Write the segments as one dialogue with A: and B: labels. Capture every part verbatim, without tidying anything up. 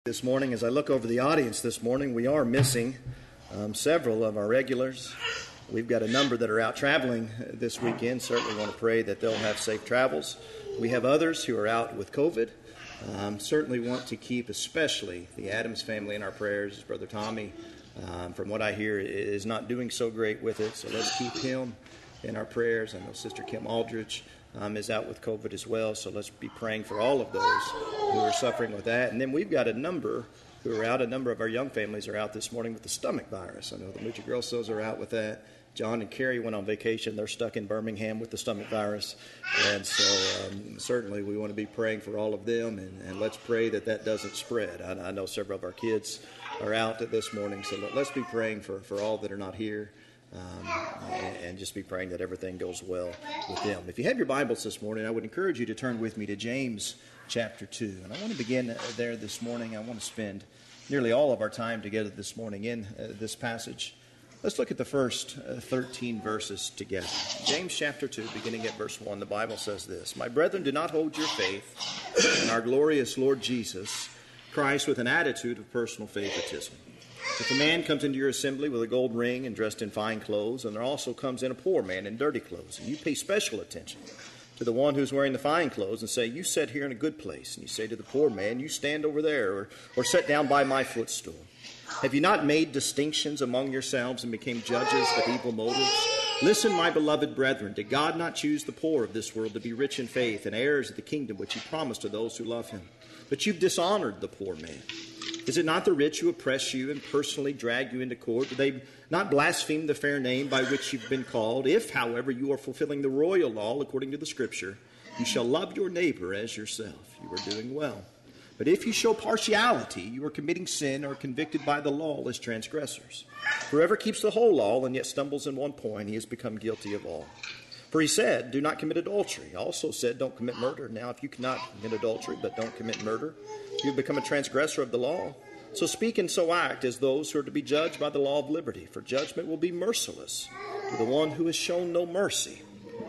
A: This morning, as I look over the audience this morning, we are missing um, several of our regulars. We've got a number that are out traveling this weekend. Certainly want to pray that they'll have safe travels. We have others who are out with COVID. Um, certainly want to keep especially the Adams family in our prayers. His brother Tommy, um, from what I hear, is not doing so great with it. So let's keep him in our prayers. I know Sister Kim Aldridge Um, is out with COVID as well, so let's be praying for all of those who are suffering with that. And then we've got a number who are out. A number of our young families are out this morning with the stomach virus. I know the Mucha Grossos are out with that. John and Carrie went on vacation. They're stuck in Birmingham with the stomach virus. And so um, certainly we want to be praying for all of them, and, and let's pray that that doesn't spread. I, I know several of our kids are out this morning, so let, let's be praying for, for all that are not here. Um, and, and just be praying that everything goes well with them. If you have your Bibles this morning, I would encourage you to turn with me to James chapter two. And I want to begin there this morning. I want to spend nearly all of our time together this morning in uh, this passage. Let's look at the first uh, thirteen verses together. James chapter two, beginning at verse one, the Bible says this: "My brethren, do not hold your faith in our glorious Lord Jesus Christ with an attitude of personal favoritism. If a man comes into your assembly with a gold ring and dressed in fine clothes, and there also comes in a poor man in dirty clothes, and you pay special attention to the one who's wearing the fine clothes and say, 'You sit here in a good place,' and you say to the poor man, 'You stand over there,' or, or 'Sit down by my footstool'? Have you not made distinctions among yourselves and became judges with evil motives? Listen, my beloved brethren, did God not choose the poor of this world to be rich in faith and heirs of the kingdom which he promised to those who love him? But you've dishonored the poor man. Is it not the rich who oppress you and personally drag you into court? Do they not blaspheme the fair name by which you've been called? If, however, you are fulfilling the royal law according to the Scripture, you shall love your neighbor as yourself. You are doing well. But if you show partiality, you are committing sin or convicted by the law as transgressors. Whoever keeps the whole law and yet stumbles in one point, he has become guilty of all. For he said, 'Do not commit adultery.' He also said, 'Don't commit murder.' Now, if you cannot commit adultery but don't commit murder, you have become a transgressor of the law. So speak and so act as those who are to be judged by the law of liberty. For judgment will be merciless to the one who has shown no mercy.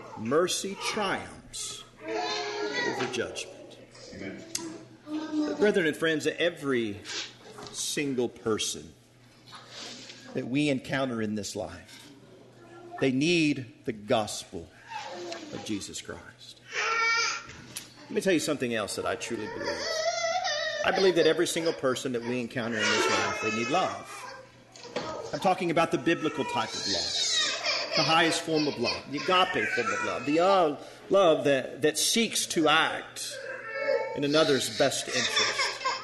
A: Mercy triumphs over judgment." Amen. Brethren and friends, every single person that we encounter in this life, they need the gospel of Jesus Christ. Let me tell you something else that I truly believe. I believe that every single person that we encounter in this life, they need love. I'm talking about the biblical type of love, the highest form of love, the agape form of love, the uh, love that, that seeks to act in another's best interest.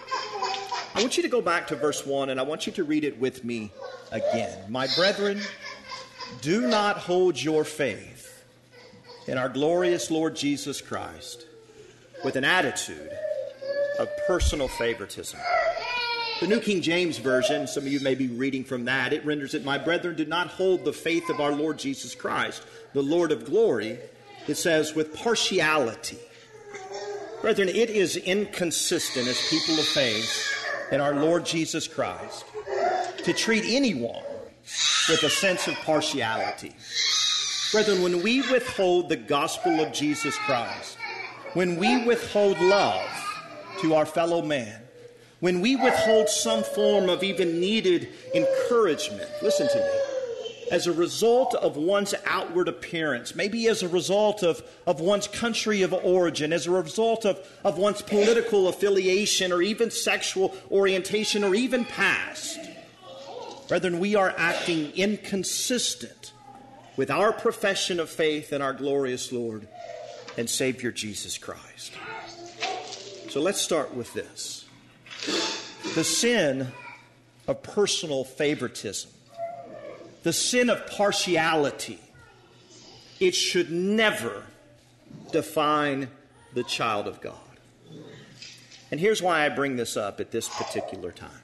A: I want you to go back to verse one, and I want you to read it with me again. "My brethren, do not hold your faith in our glorious Lord Jesus Christ with an attitude of personal favoritism." The New King James Version, some of you may be reading from that, it renders it, "My brethren, do not hold the faith of our Lord Jesus Christ, the Lord of glory," it says, "with partiality." Brethren, it is inconsistent as people of faith in our Lord Jesus Christ to treat anyone with a sense of partiality. Brethren, when we withhold the gospel of Jesus Christ, when we withhold love to our fellow man, when we withhold some form of even needed encouragement, listen to me, as a result of one's outward appearance, maybe as a result of, of one's country of origin, as a result of, of one's political affiliation or even sexual orientation or even past, brethren, we are acting inconsistent with our profession of faith in our glorious Lord and Savior Jesus Christ. So let's start with this. The sin of personal favoritism, the sin of partiality, it should never define the child of God. And here's why I bring this up at this particular time.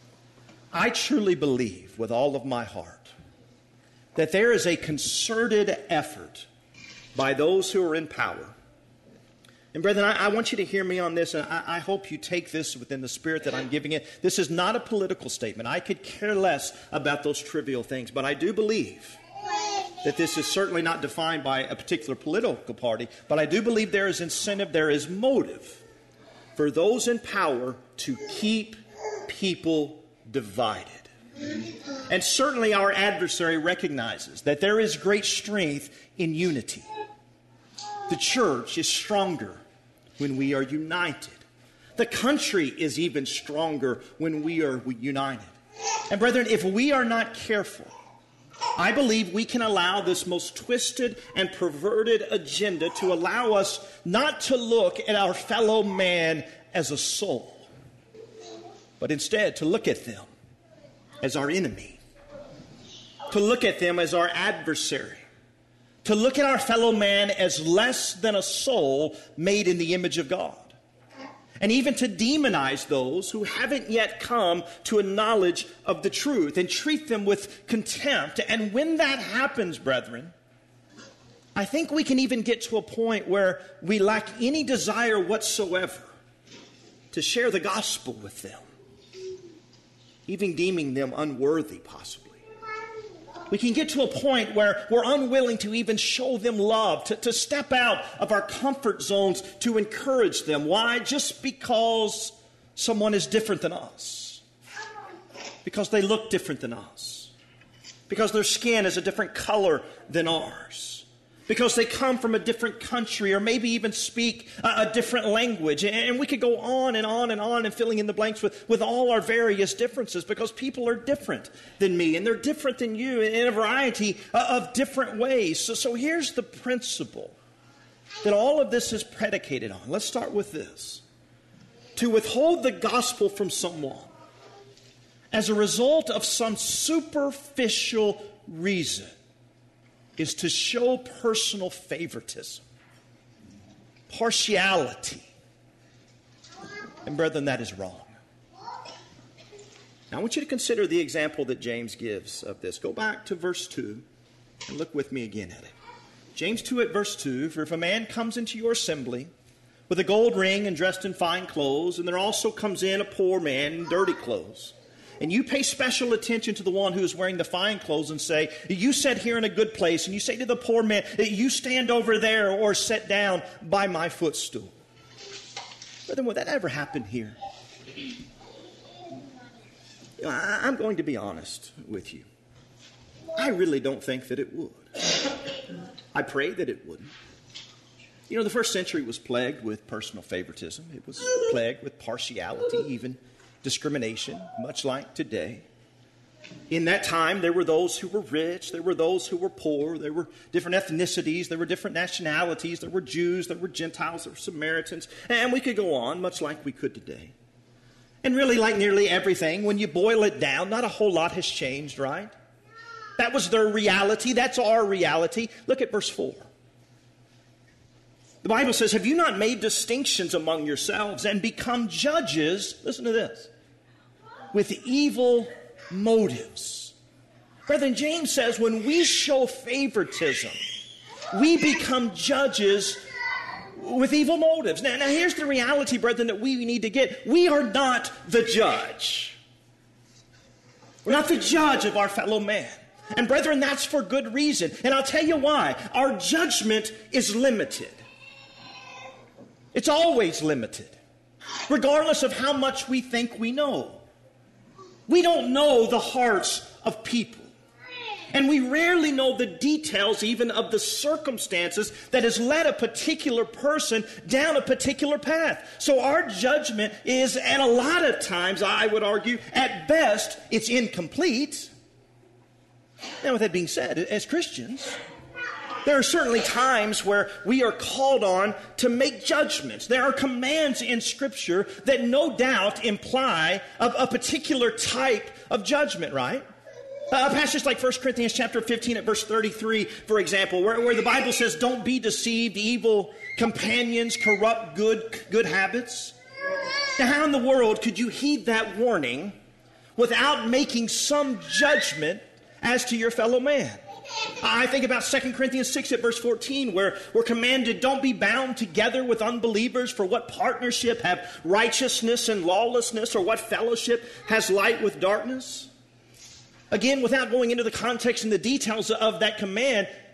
A: I truly believe with all of my heart that there is a concerted effort by those who are in power. And brethren, I, I want you to hear me on this, and I, I hope you take this within the spirit that I'm giving it. This is not a political statement. I could care less about those trivial things, but I do believe that this is certainly not defined by a particular political party, but I do believe there is incentive, there is motive for those in power to keep people divided. And certainly our adversary recognizes that there is great strength in unity. The church is stronger when we are united. The country is even stronger when we are united. And brethren, if we are not careful, I believe we can allow this most twisted and perverted agenda to allow us not to look at our fellow man as a soul, but instead to look at them as our enemy, to look at them as our adversary, to look at our fellow man as less than a soul made in the image of God, and even to demonize those who haven't yet come to a knowledge of the truth and treat them with contempt. And when that happens, brethren, I think we can even get to a point where we lack any desire whatsoever to share the gospel with them, even deeming them unworthy, possibly. We can get to a point where we're unwilling to even show them love, to, to step out of our comfort zones to encourage them. Why? Just because someone is different than us. Because they look different than us. Because their skin is a different color than ours. Because they come from a different country or maybe even speak a, a different language. And we could go on and on and on and filling in the blanks with, with all our various differences, because people are different than me and they're different than you in a variety of different ways. So, so here's the principle that all of this is predicated on. Let's start with this. To withhold the gospel from someone as a result of some superficial reason is to show personal favoritism, partiality. And brethren, that is wrong. Now I want you to consider the example that James gives of this. Go back to verse two and look with me again at it. James two at verse two, for if a man comes into your assembly with a gold ring and dressed in fine clothes, and there also comes in a poor man in dirty clothes, and you pay special attention to the one who is wearing the fine clothes and say, you sit here in a good place, and you say to the poor man, you stand over there or sit down by my footstool. Brethren, would that ever happen here? You know, I, I'm going to be honest with you. I really don't think that it would. I pray that it wouldn't. You know, the first century was plagued with personal favoritism. It was plagued with partiality, even discrimination, much like today. In that time, there were those who were rich, there were those who were poor, there were different ethnicities, there were different nationalities, there were Jews, there were Gentiles, there were Samaritans, and we could go on, much like we could today. And really, like nearly everything, when you boil it down, not a whole lot has changed, right? That was their reality, that's our reality. Look at verse four. The Bible says, have you not made distinctions among yourselves and become judges, listen to this, with evil motives? Brethren, James says when we show favoritism, we become judges with evil motives. Now, now here's the reality, brethren, that we need to get. We are not the judge. We're not the judge of our fellow man. And brethren, that's for good reason. And I'll tell you why. Our judgment is limited. It's always limited, regardless of how much we think we know. We don't know the hearts of people. And we rarely know the details even of the circumstances that has led a particular person down a particular path. So our judgment is, and a lot of times, I would argue, at best, it's incomplete. Now, with that being said, as Christians, there are certainly times where we are called on to make judgments. There are commands in Scripture that no doubt imply a, a particular type of judgment, right? Uh, passages like First Corinthians chapter fifteen at verse thirty-three, for example, where, where the Bible says, don't be deceived, evil companions corrupt good, good habits. Now, how in the world could you heed that warning without making some judgment as to your fellow man? I think about Second Corinthians six at verse fourteen, where we're commanded, don't be bound together with unbelievers, for what partnership have righteousness and lawlessness, or what fellowship has light with darkness? Again, without going into the context and the details of that command,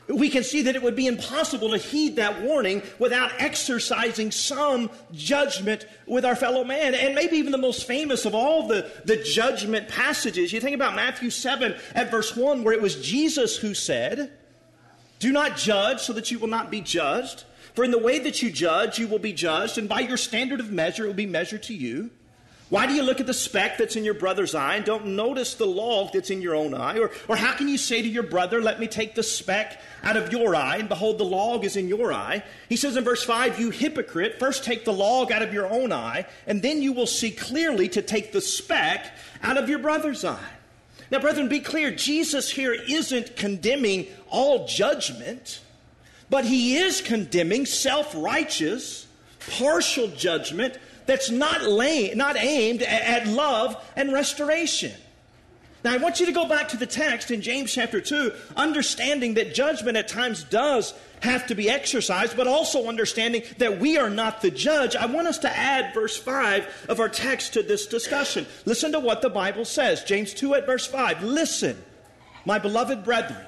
B: We can see that it would be impossible to heed that warning without exercising some judgment with our fellow man. And maybe even the most famous of all the, the judgment passages. You think about Matthew seven at verse one, where it was Jesus who said, "Do not judge so that you will not be judged. For in the way that you judge, you will be judged, and by your standard of measure, it will be measured to you. Why do you look at the speck that's in your brother's eye and don't notice the log that's in your own eye? Or, or how can you say to your brother, let me take the speck out of your eye, and behold, the log is in your eye?" He says in verse five, "You hypocrite, first take the log out of your own eye, and then you will see clearly to take the speck out of your brother's eye." Now, brethren, be clear, Jesus here isn't condemning all judgment, but he is condemning self-righteous, partial judgment that's not, lay, not aimed at love and restoration. Now, I want you to go back to the text in James chapter two, understanding that judgment at times does have to be exercised, but also understanding that we are not the judge. I want us to add verse five of our text to this discussion. Listen to what the Bible says. James two at verse five. "Listen, my beloved brethren,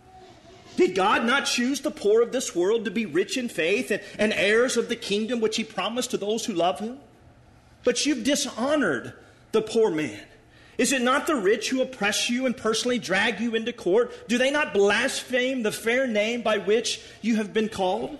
B: did God not choose the poor of this world to be rich in faith and, and heirs of the kingdom which he promised to those who love him? But you've dishonored the poor man. Is it not the rich who oppress you and personally drag you into court? Do they not blaspheme the fair name by which you have been called?"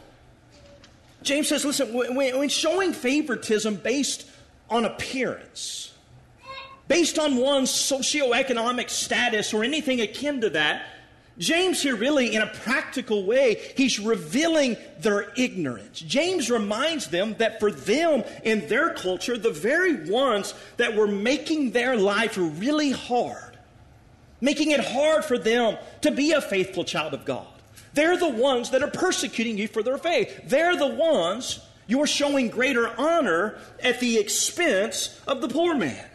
B: James says, listen, when, when showing favoritism based on appearance, based on one's socioeconomic status or anything akin to that, James here really, in a practical way, he's revealing their ignorance. James reminds them that for them, in their culture, the very ones that were making their life really hard, making it hard for them to be a faithful child of God, they're the ones that are persecuting you for their faith. They're the ones you're showing greater honor at the expense of the poor man.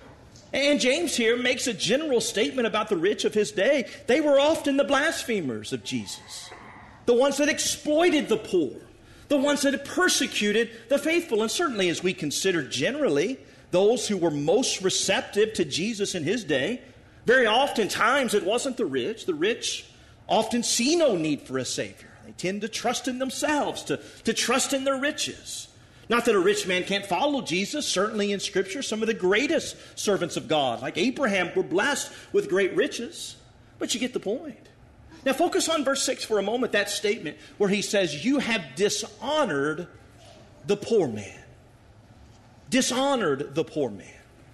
B: And James here makes a general statement about the rich of his day. They were often the blasphemers of Jesus, the ones that exploited the poor, the ones that persecuted the faithful. And certainly as we consider generally those who were most receptive to Jesus in his day, very oftentimes it wasn't the rich. The rich often see no need for a Savior. They tend to trust in themselves, to, to trust in their riches. Not that a rich man can't follow Jesus. Certainly in Scripture, some of the greatest servants of God, like Abraham, were blessed with great riches. But you get the point. Now focus on verse six for a moment, that statement where he says, "You have dishonored the poor man." Dishonored the poor man.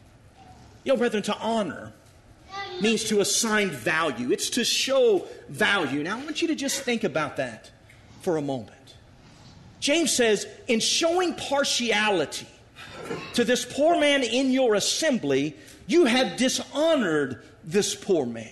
B: You know, brethren, to honor means to assign value. It's to show value. Now I want you to just think about that for a moment. James says, in showing partiality to this poor man in your assembly, you have dishonored this poor man.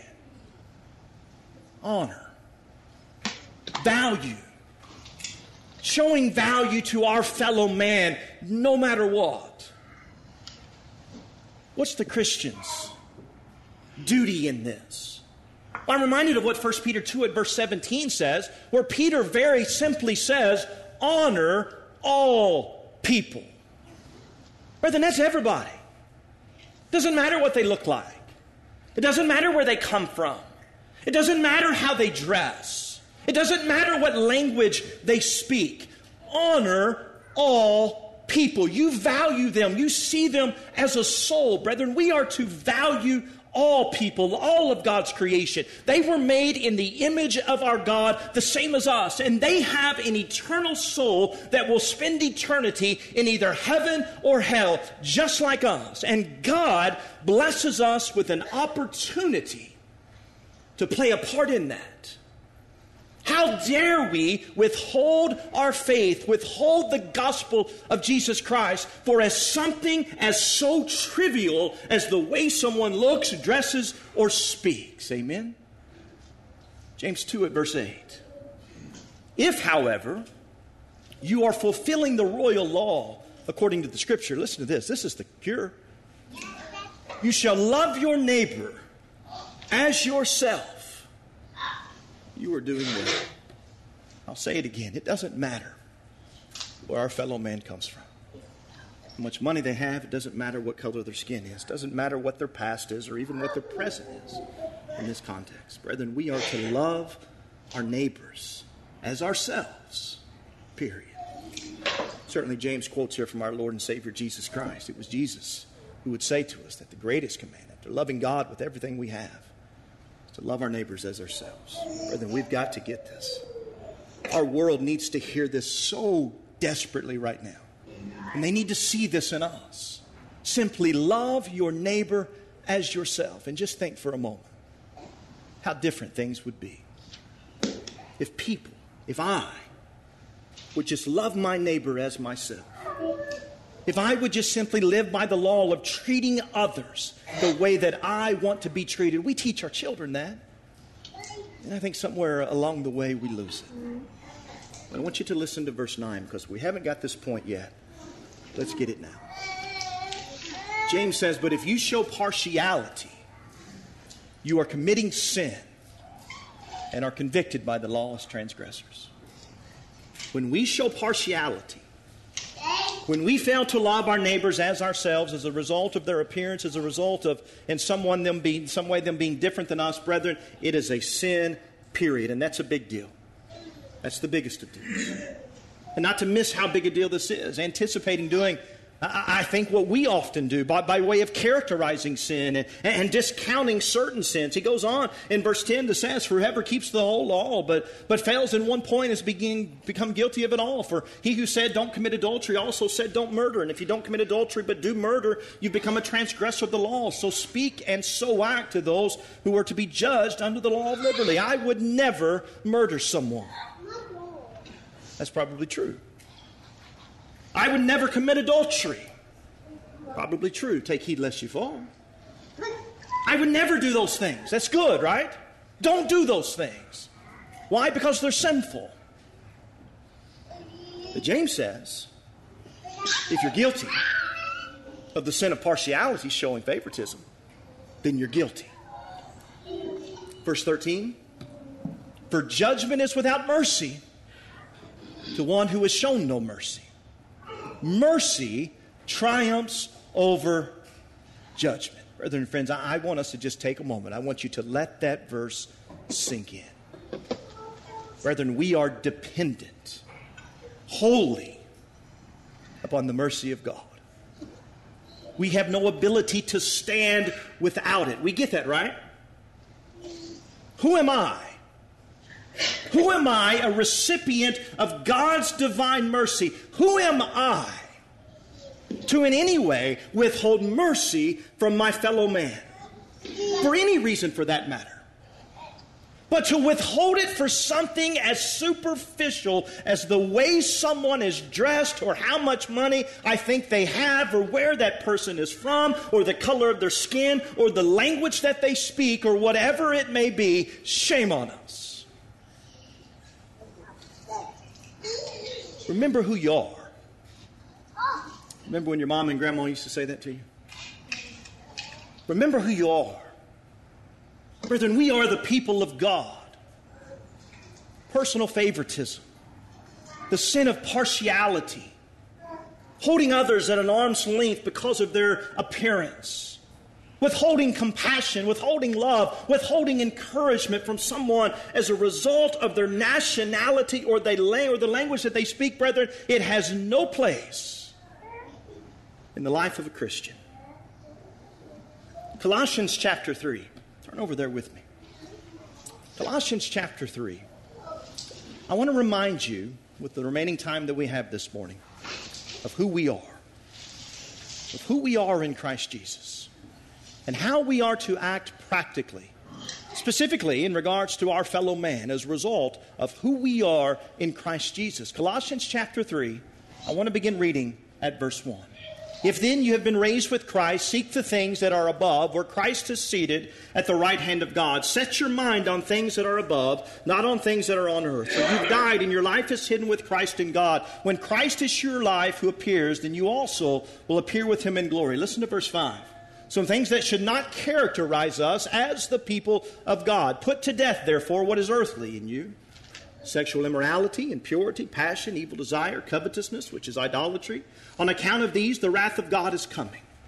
B: Honor. Value. Showing value to our fellow man no matter what. What's the Christian's duty in this? Well, I'm reminded of what First Peter two at verse seventeen says, where Peter very simply says, honor all people. Brethren, that's everybody. Doesn't matter what they look like. It doesn't matter where they come from. It doesn't matter how they dress. It doesn't matter what language they speak. Honor all people. You value them. You see them as a soul. Brethren, we are to value all people, all of God's creation. They were made in the image of our God, the same as us. And they have an eternal soul that will spend eternity in either heaven or hell, just like us. And God blesses us with an opportunity to play a part in that. How dare we withhold our faith, withhold the gospel of Jesus Christ for as something as so trivial as the way someone looks, dresses, or speaks. Amen? James two at verse eight. If, however, you are fulfilling the royal law according to the Scripture, listen to this. This is the cure. You shall love your neighbor as yourself. You are doing well. I'll say it again. It doesn't matter where our fellow man comes from. How much money they have. It doesn't matter what color their skin is. It doesn't matter what their past is or even what their present is in this context. Brethren, we are to love our neighbors as ourselves, period. Certainly James quotes here from our Lord and Savior Jesus Christ. It was Jesus who would say to us that the greatest command, after loving God with everything we have, is to love our neighbors as ourselves. Brethren, we've got to get this. Our world needs to hear this so desperately right now. And they need to see this in us. Simply love your neighbor as yourself. And just think for a moment how different things would be if people, if I, would just love my neighbor as myself. If I would just simply live by the law of treating others the way that I want to be treated. We teach our children that. And I think somewhere along the way we lose it. But I want you to listen to verse nine because we haven't got this point yet. Let's get it now. James says, but if you show partiality, you are committing sin and are convicted by the law as transgressors. When we show partiality, when we fail to love our neighbors as ourselves as a result of their appearance, as a result of in someone them being, some way them being different than us, brethren, it is a sin, period. And that's a big deal. That's the biggest of deals. And not to miss how big a deal this is, anticipating doing, I, I think, what we often do by, by way of characterizing sin and, and discounting certain sins. He goes on in verse ten to say, for whoever keeps the whole law but, but fails in one point has begin, become guilty of it all. For he who said don't commit adultery also said don't murder. And if you don't commit adultery but do murder, you become a transgressor of the law. So speak and so act to those who are to be judged under the law of liberty. I would never murder someone. That's probably true. I would never commit adultery. Probably true. Take heed lest you fall. I would never do those things. That's good, right? Don't do those things. Why? Because they're sinful. But James says, if you're guilty of the sin of partiality showing favoritism, then you're guilty. Verse thirteen, for judgment is without mercy to one who has shown no mercy. Mercy triumphs over judgment. Brethren and friends, I, I want us to just take a moment. I want you to let that verse sink in. Brethren, we are dependent wholly upon the mercy of God. We have no ability to stand without it. We get that, right? Who am I? Who am I, a recipient of God's divine mercy? Who am I to in any way withhold mercy from my fellow man? For any reason for that matter. But to withhold it for something as superficial as the way someone is dressed or how much money I think they have or where that person is from or the color of their skin or the language that they speak or whatever it may be, shame on us. Remember who you are. Remember when your mom and grandma used to say that to you? Remember who you are. Brethren, we are the people of God. Personal favoritism, the sin of partiality, holding others at an arm's length because of their appearance, withholding compassion, withholding love, withholding encouragement from someone as a result of their nationality or, they, or the language that they speak, brethren, it has no place in the life of a Christian. Colossians chapter three. Turn over there with me. Colossians chapter three. I want to remind you, with the remaining time that we have this morning, of who we are. Of who we are in Christ Jesus. And how we are to act practically, specifically in regards to our fellow man as a result of who we are in Christ Jesus. Colossians chapter three, I want to begin reading at verse one. If then you have been raised with Christ, seek the things that are above, where Christ is seated at the right hand of God. Set your mind on things that are above, not on things that are on earth. For you've died, and your life is hidden with Christ in God. When Christ is your life who appears, then you also will appear with him in glory. Listen to verse five. Some things that should not characterize us as the people of God. Put to death, therefore, what is earthly in you. Sexual immorality, impurity, passion, evil desire, covetousness, which is idolatry. On account of these, the wrath of God is coming.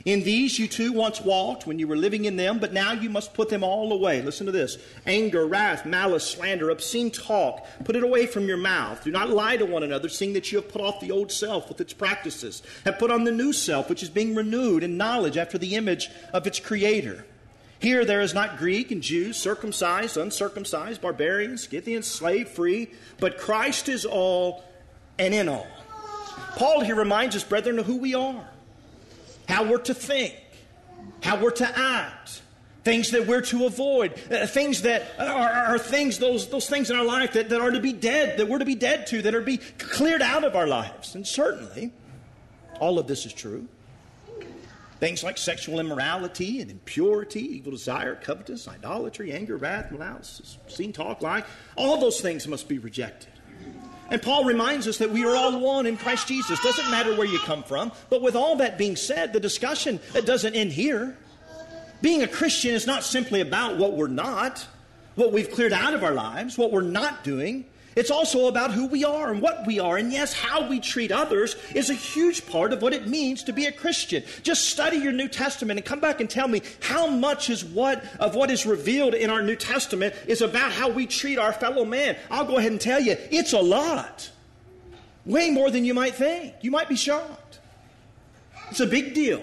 B: In these you too once walked when you were living in them, but now you must put them all away. Listen to this. Anger, wrath, malice, slander, obscene talk. Put it away from your mouth. Do not lie to one another, seeing that you have put off the old self with its practices, have put on the new self, which is being renewed in knowledge after the image of its Creator. Here there is not Greek and Jew, circumcised, uncircumcised, barbarian, Scythian, slave, free, but Christ is all and in all. Paul here reminds us, brethren, of who we are. How we're to think, how we're to act, things that we're to avoid, uh, things that are, are things, those, those things in our life that, that are to be dead, that we're to be dead to, that are to be cleared out of our lives. And certainly, all of this is true. Things like sexual immorality and impurity, evil desire, covetous, idolatry, anger, wrath, malice, obscene talk, lie, all those things must be rejected. And Paul reminds us that we are all one in Christ Jesus. Doesn't matter where you come from. But with all that being said, the discussion doesn't end here. Being a Christian is not simply about what we're not, what we've cleared out of our lives, what we're not doing. It's also about who we are and what we are. And yes, how we treat others is a huge part of what it means to be a Christian. Just study your New Testament and come back and tell me how much is what of what is revealed in our New Testament is about how we treat our fellow man. I'll go ahead and tell you, it's a lot. Way more than you might think. You might be shocked. It's a big deal.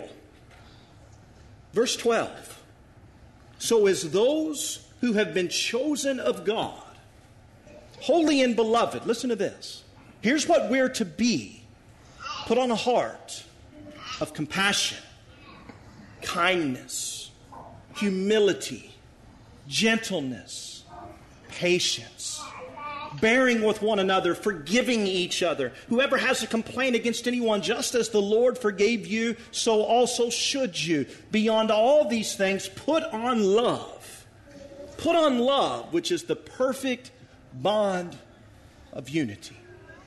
B: Verse twelve. So as those who have been chosen of God, holy and beloved, listen to this. Here's what we're to be. Put on a heart of compassion, kindness, humility, gentleness, patience, bearing with one another, forgiving each other. Whoever has a complaint against anyone, just as the Lord forgave you, so also should you. Beyond all these things, put on love. Put on love, which is the perfect bond of unity.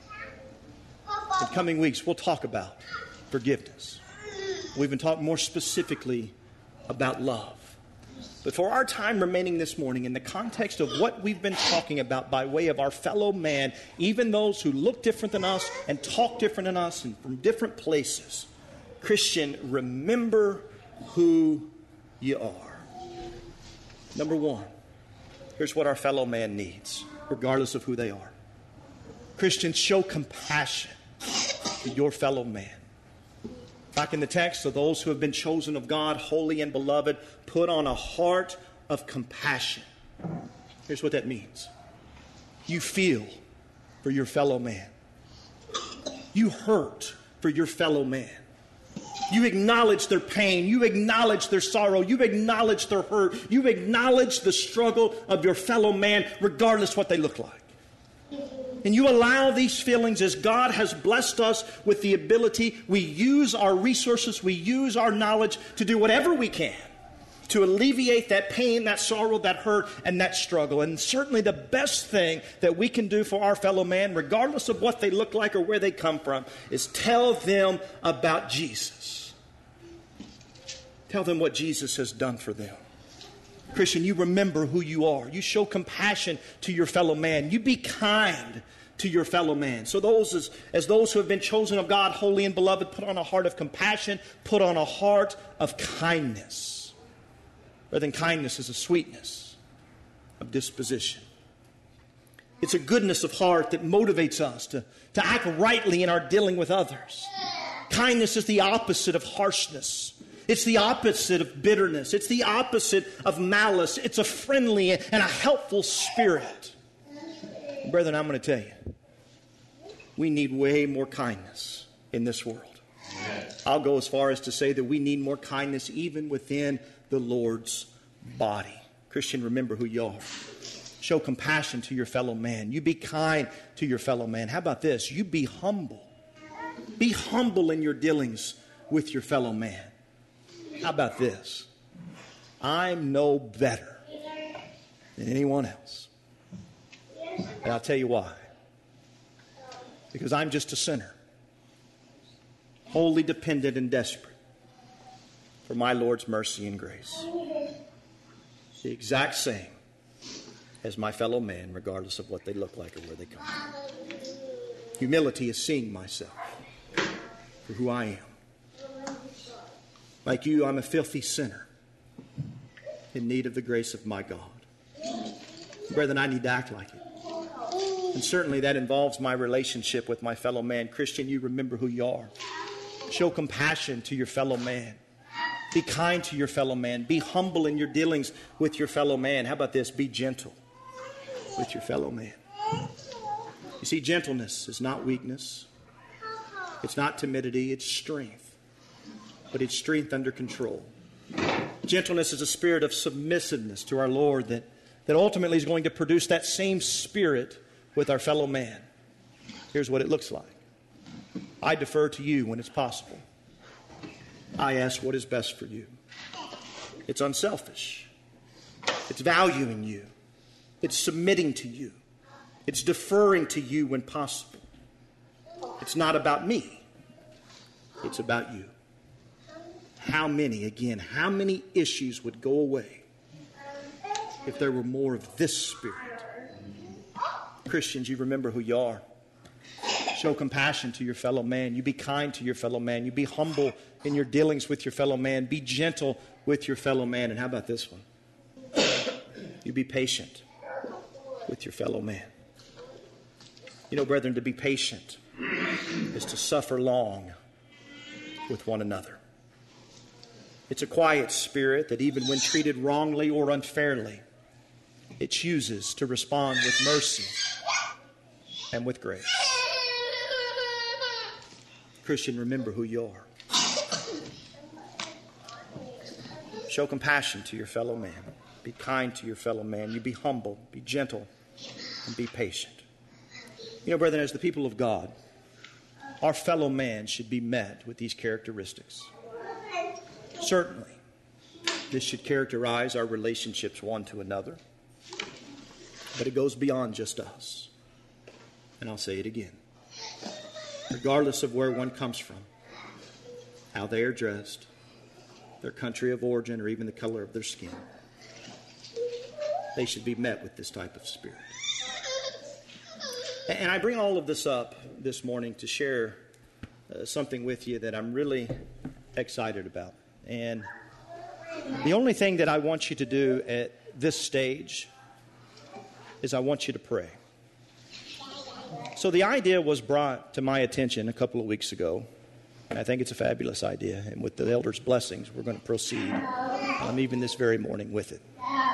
B: In coming weeks, we'll talk about forgiveness. We'll even talk more specifically about love. But for our time remaining this morning, in the context of what we've been talking about by way of our fellow man, even those who look different than us and talk different than us and from different places, Christian, remember who you are. Number one, here's what our fellow man needs, regardless of who they are. Christians, show compassion to your fellow man. Back in the text, of those who have been chosen of God, holy and beloved, put on a heart of compassion. Here's what that means. You feel for your fellow man. You hurt for your fellow man. You acknowledge their pain. You acknowledge their sorrow. You acknowledge their hurt. You acknowledge the struggle of your fellow man, regardless what they look like. And you allow these feelings, as God has blessed us with the ability, we use our resources, we use our knowledge to do whatever we can to alleviate that pain, that sorrow, that hurt, and that struggle. And certainly the best thing that we can do for our fellow man, regardless of what they look like or where they come from, is tell them about Jesus. Tell them what Jesus has done for them. Christian, you remember who you are. You show compassion to your fellow man. You be kind to your fellow man. So those as, as those who have been chosen of God, holy and beloved, put on a heart of compassion, put on a heart of kindness. Rather than kindness is a sweetness of disposition. It's a goodness of heart that motivates us to, to act rightly in our dealing with others. Kindness is the opposite of harshness. It's the opposite of bitterness. It's the opposite of malice. It's a friendly and a helpful spirit. Brethren, I'm going to tell you, we need way more kindness in this world. I'll go as far as to say that we need more kindness even within the Lord's body. Christian, remember who you are. Show compassion to your fellow man. You be kind to your fellow man. How about this? You be humble. Be humble in your dealings with your fellow man. How about this? I'm no better than anyone else. And I'll tell you why. Because I'm just a sinner, wholly dependent and desperate for my Lord's mercy and grace. The exact same as my fellow man, regardless of what they look like or where they come from. Humility is seeing myself for who I am. Like you, I'm a filthy sinner in need of the grace of my God. Brethren, I need to act like it. And certainly that involves my relationship with my fellow man. Christian, you remember who you are. Show compassion to your fellow man. Be kind to your fellow man. Be humble in your dealings with your fellow man. How about this? Be gentle with your fellow man. You see, gentleness is not weakness. It's not timidity. It's strength. But it's strength under control. Gentleness is a spirit of submissiveness to our Lord that, that ultimately is going to produce that same spirit with our fellow man. Here's what it looks like. I defer to you when it's possible. I ask what is best for you. It's unselfish. It's valuing you. It's submitting to you. It's deferring to you when possible. It's not about me. It's about you. How many, again, how many issues would go away if there were more of this spirit? Christians, you remember who you are. Show compassion to your fellow man. You be kind to your fellow man. You be humble in your dealings with your fellow man. Be gentle with your fellow man. And how about this one? You be patient with your fellow man. You know, brethren, to be patient is to suffer long with one another. It's a quiet spirit that even when treated wrongly or unfairly, it chooses to respond with mercy and with grace. Christian, remember who you are. Show compassion to your fellow man. Be kind to your fellow man. You be humble, be gentle, and be patient. You know, brethren, as the people of God, our fellow man should be met with these characteristics. Certainly, this should characterize our relationships one to another. But it goes beyond just us. And I'll say it again. Regardless of where one comes from, how they are dressed, their country of origin, or even the color of their skin, they should be met with this type of spirit. And I bring all of this up this morning to share uh, something with you that I'm really excited about. And the only thing that I want you to do at this stage is I want you to pray. So the idea was brought to my attention a couple of weeks ago. And I think it's a fabulous idea. And with the elders' blessings, we're going to proceed um, even this very morning with it.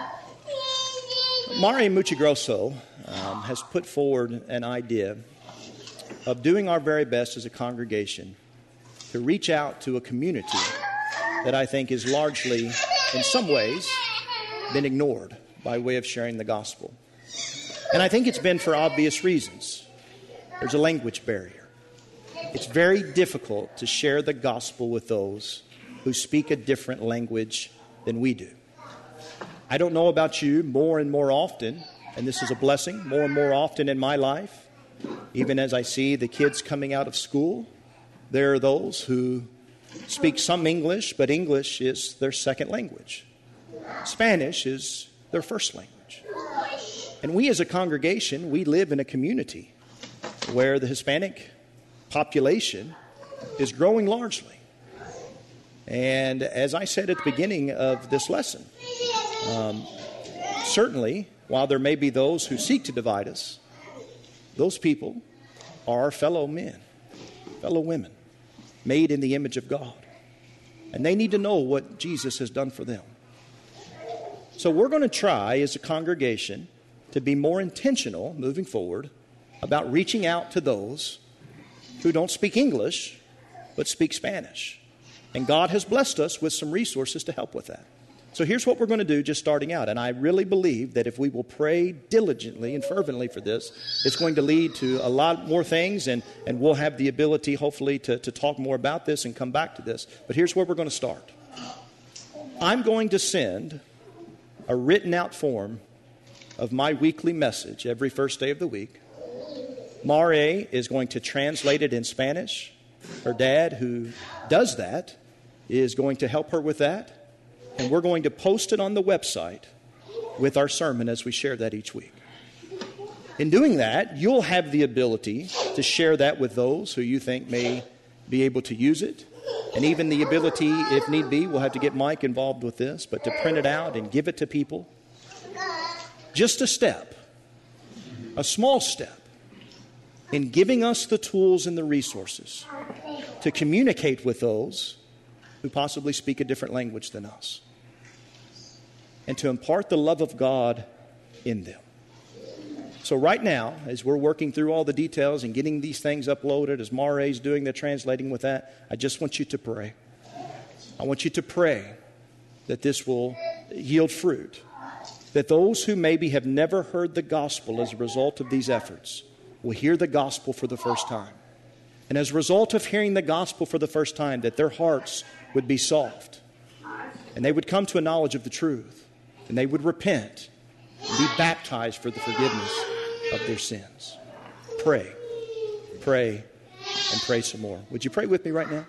B: Mari Muchigrosso um, has put forward an idea of doing our very best as a congregation to reach out to a community that I think is largely, in some ways, been ignored by way of sharing the gospel. And I think it's been for obvious reasons. There's a language barrier. It's very difficult to share the gospel with those who speak a different language than we do. I don't know about you, more and more often, and this is a blessing, more and more often in my life, even as I see the kids coming out of school, there are those who speak some English, but English is their second language. Spanish is their first language. And we as a congregation, we live in a community where the Hispanic population is growing largely. And as I said at the beginning of this lesson, um, certainly, while there may be those who seek to divide us, those people are our fellow men, fellow women, made in the image of God. And they need to know what Jesus has done for them. So we're going to try as a congregation to be more intentional moving forward about reaching out to those who don't speak English but speak Spanish. And God has blessed us with some resources to help with that. So here's what we're going to do just starting out. And I really believe that if we will pray diligently and fervently for this, it's going to lead to a lot more things, and, and we'll have the ability, hopefully, to, to talk more about this and come back to this. But here's where we're going to start. I'm going to send a written out form of my weekly message every first day of the week. Mare is going to translate it in Spanish. Her dad, who does that, is going to help her with that. And we're going to post it on the website with our sermon as we share that each week. In doing that, you'll have the ability to share that with those who you think may be able to use it. And even the ability, if need be, we'll have to get Mike involved with this, but to print it out and give it to people. Just a step, a small step in giving us the tools and the resources to communicate with those who possibly speak a different language than us, and to impart the love of God in them. So right now, as we're working through all the details and getting these things uploaded, as Mare's doing the translating with that, I just want you to pray. I want you to pray that this will yield fruit, that those who maybe have never heard the gospel as a result of these efforts will hear the gospel for the first time. And as a result of hearing the gospel for the first time, that their hearts would be soft, and they would come to a knowledge of the truth, and they would repent and be baptized for the forgiveness of their sins. Pray, pray, and pray some more. Would you pray with me right now?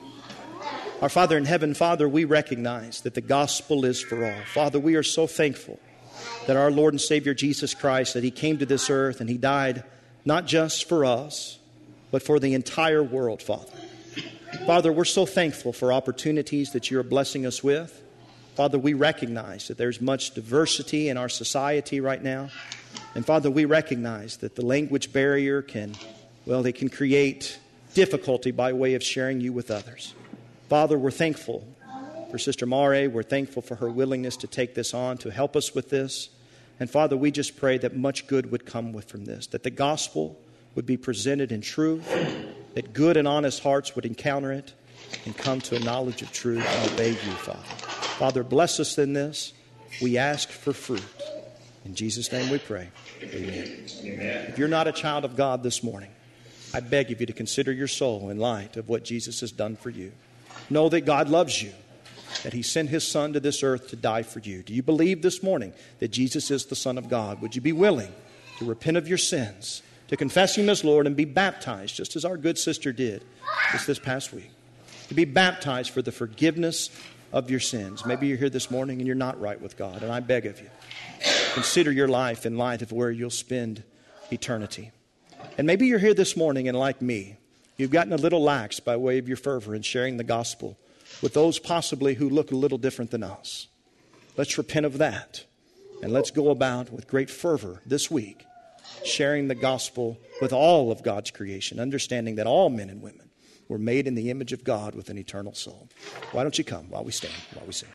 B: Our Father in heaven, Father, we recognize that the gospel is for all. Father, we are so thankful that our Lord and Savior Jesus Christ, that He came to this earth and He died not just for us, but for the entire world, Father. Father, we're so thankful for opportunities that You are blessing us with. Father, we recognize that there's much diversity in our society right now. And Father, we recognize that the language barrier can, well, they can create difficulty by way of sharing You with others. Father, we're thankful for Sister Mare. We're thankful for her willingness to take this on, to help us with this. And Father, we just pray that much good would come with from this, that the gospel would be presented in truth, that good and honest hearts would encounter it and come to a knowledge of truth and obey You, Father. Father, bless us in this. We ask for fruit. In Jesus' name we pray. Amen. Amen. If you're not a child of God this morning, I beg of you to consider your soul in light of what Jesus has done for you. Know that God loves you, that He sent His Son to this earth to die for you. Do you believe this morning that Jesus is the Son of God? Would you be willing to repent of your sins, to confess Him as Lord, and be baptized, just as our good sister did just this past week? To be baptized for the forgiveness of your sins. Maybe you're here this morning and you're not right with God, and I beg of you, consider your life in light of where you'll spend eternity. And maybe you're here this morning and like me, you've gotten a little lax by way of your fervor in sharing the gospel with those possibly who look a little different than us. Let's repent of that, and let's go about with great fervor this week, sharing the gospel with all of God's creation, understanding that all men and women were made in the image of God with an eternal soul. Why don't you come while we stand, while we sing?